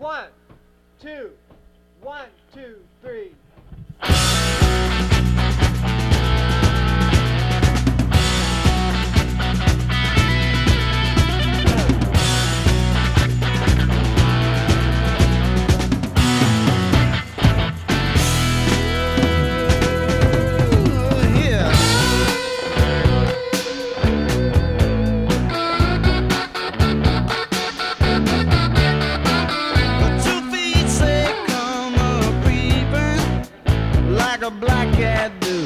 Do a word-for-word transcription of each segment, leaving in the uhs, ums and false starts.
One, two, one, two, three. A black cat do,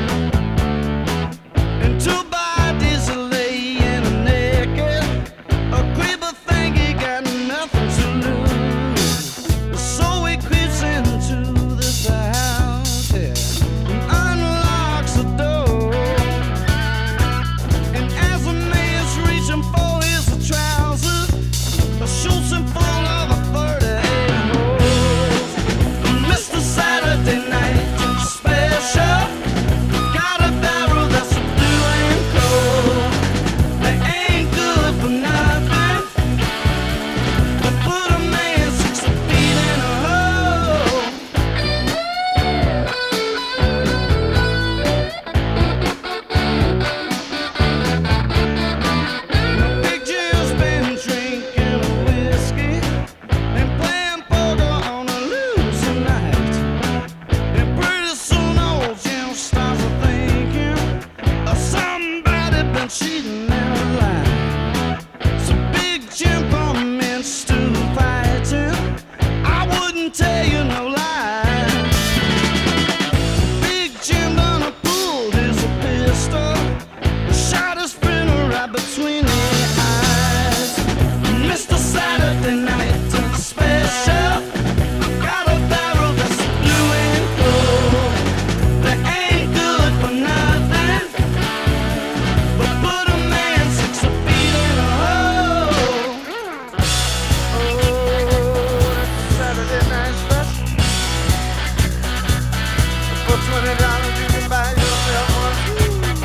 and two bodies are laying naked. A creeper think he got nothing to lose, so he creeps into this house, yeah, and unlocks the door. And as the man's reaching for his trousers, shoots him full of a thirty-eight holes. Mister Saturday Night cheating and a lie. So Big Jim commenced to fighting. I wouldn't tell you no lie. Big Jim done pulled his pistol, shot his friend right between the eyes. Mister Saturday Night Special, got a barrel that's blue and gold. That ain't good for nothing. Put a man six feet in a hole. Oh, that's Saturday Night Special. For twenty dollars you can buy yourself one.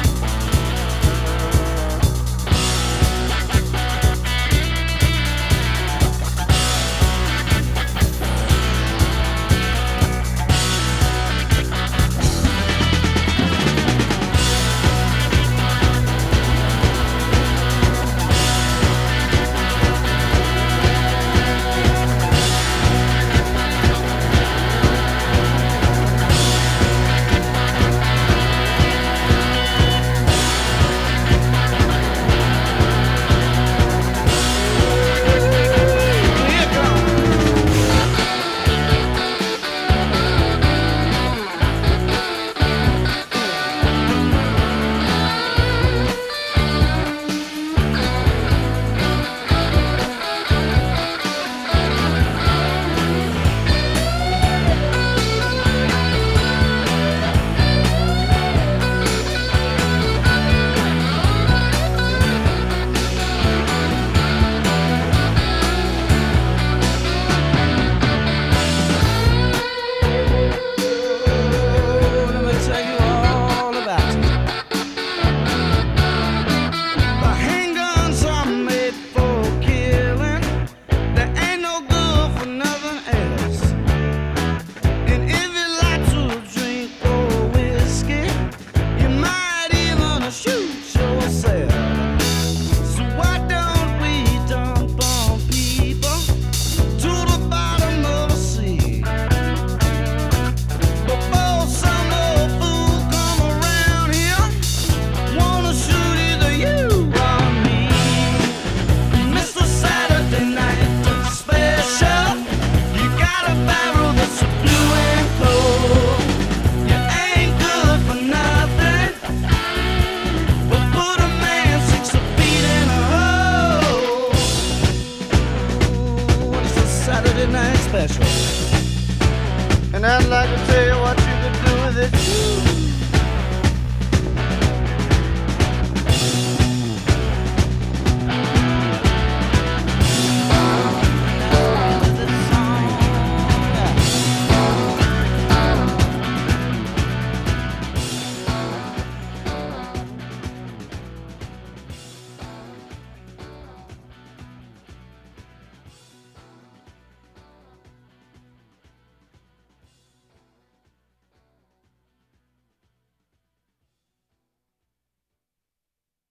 Saturday Night Special, and I'd like to tell you what you could do with it too.